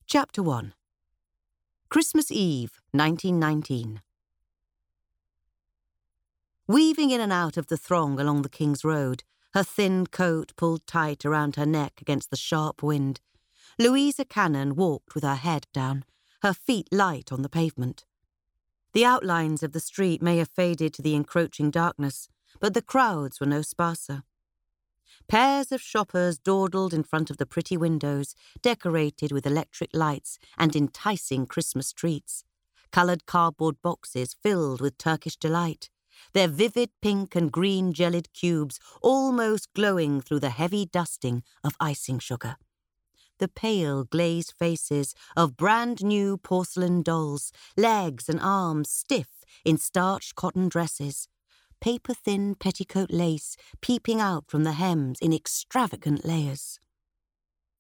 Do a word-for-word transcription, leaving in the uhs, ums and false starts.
Chapter one. Christmas Eve, nineteen nineteen. Weaving in and out of the throng along the King's Road, her thin coat pulled tight around her neck against the sharp wind, Louisa Cannon walked with her head down, her feet light on the pavement. The outlines of the street may have faded to the encroaching darkness, but the crowds were no sparser. Pairs of shoppers dawdled in front of the pretty windows, decorated with electric lights and enticing Christmas treats, coloured cardboard boxes filled with Turkish delight, their vivid pink and green jellied cubes almost glowing through the heavy dusting of icing sugar. The pale, glazed faces of brand-new porcelain dolls, legs and arms stiff in starched cotton dresses, paper-thin petticoat lace peeping out from the hems in extravagant layers.